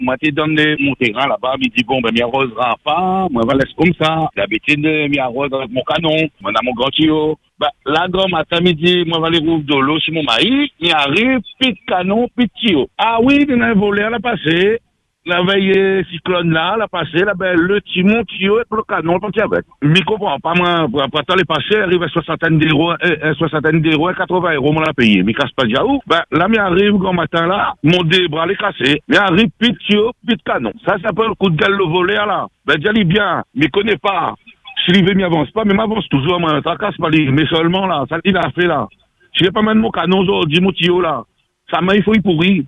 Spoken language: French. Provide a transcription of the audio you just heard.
Moi, t'es dans mon terrain là-bas, il dit, bon, ben, m'y arrosera pas, moi, je laisse comme ça. D'habitude, m'y arrose avec mon canon, moi, dans mon grand tuyau. Ben, là, grand matin, midi, moi, je vais aller rouvrir de l'eau chez mon mari, il arrive, pit canon, pit tuyau. Ah oui, il y a un volé à la passé. La veille cyclone là, la passé, là, ben, le timon, tuyau, et le canon, le parti avec. Je comprends pas, moi, pour temps les passés, arrive à 60 d'euros, 80 euros, moi, la payer. Mais casse pas déjà où? Ben, là, m'arrive, grand matin, là, mon bras les cassé. M'arrive, pit tuyau, pit canon. Ça s'appelle le coup de gueule, le volet, là. Ben, déjà, il bien, mais connaît pas. Si il veut, m'y avance pas, mais m'avance toujours, moi, ça casse pas, mais seulement, là, ça, il a fait, là. Si j'ai pas mal mon canon, aujourd'hui, mon tuyau, là, ça m'a, il faut y pourrir.